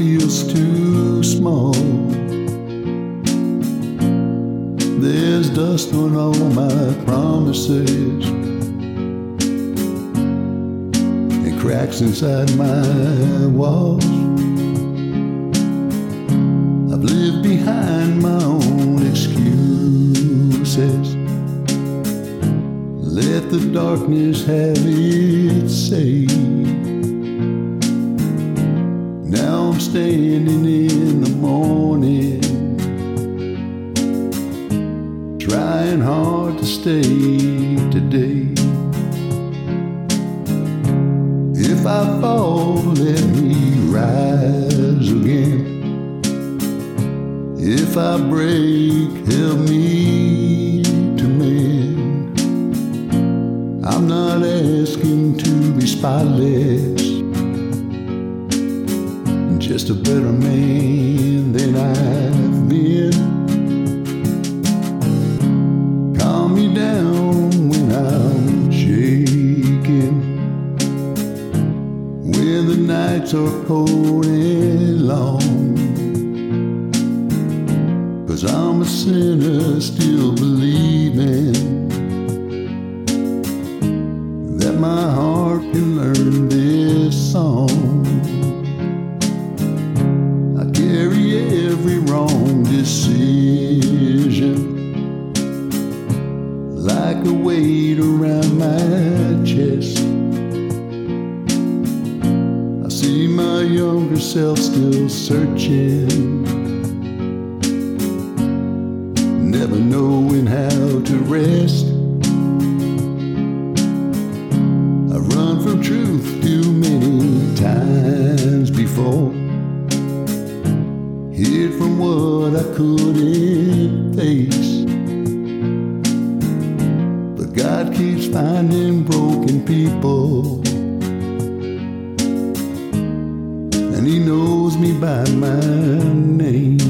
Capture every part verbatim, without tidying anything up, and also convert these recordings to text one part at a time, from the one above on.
feels too small. There's dust on all my promises and cracks inside my walls. I've lived behind my own excuses, let the darkness have its say. Now I'm standing in the morning, trying hard to stay today. If I fall, let me rise again. If I break, help me to mend. I'm not asking to be spotless, just a better man than I've been. Calm me down when I'm shaking, when the nights are cold and long. 'Cause I'm a sinner still believing that my heart can learn this song. I carry every wrong decision like a weight around my chest. I see my younger self still searching, never knowing how to rest. I run from truth too many times before, hid from what I couldn't face. But God keeps finding broken people, and He knows me by my name.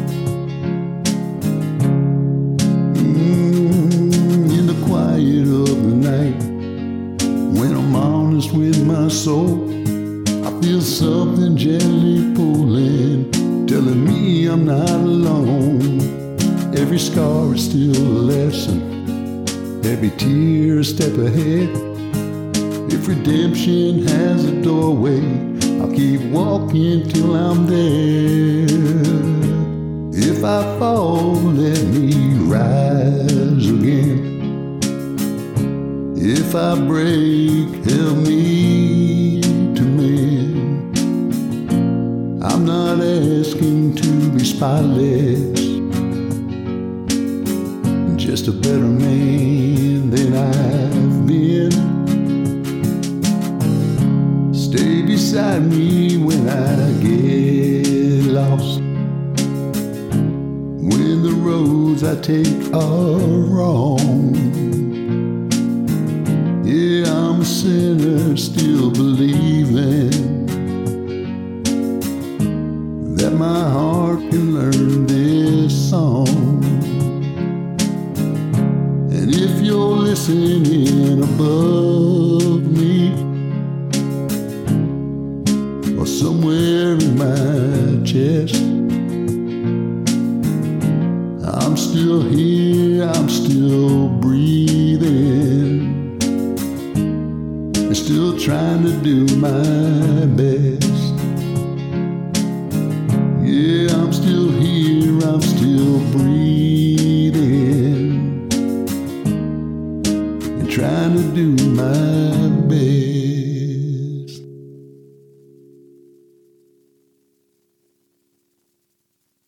When I'm honest with my soul, I feel something gently pulling, telling me I'm not alone. Every scar is still a lesson, every tear a step ahead. If redemption has a doorway, I'll keep walking till I'm there. If I fall, let me rise again. If I break, help me to mend. I'm not asking to be spotless, just a better man than I've been. Stay beside me when I get lost, when the roads I take are wrong. Yeah, I'm a sinner still believing that my heart can learn this song. And if you're listening above me, or somewhere in my chest, I'm still here, I'm still breathing, still trying to do my best. Yeah, I'm still here, I'm still breathing, and trying to do my best.